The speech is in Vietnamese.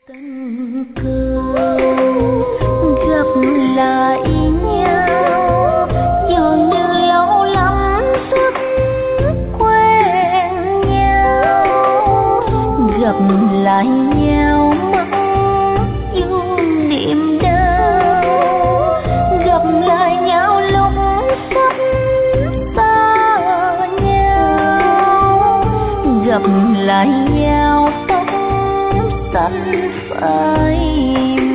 Tình cờ gặp lại nhau, dường như lâu lắm rất quen nhau. Gặp lại nhau mất yêu niềm đau, gặp lại nhau lúc sắp xa nhau, gặp lại nhau tóc xanh phai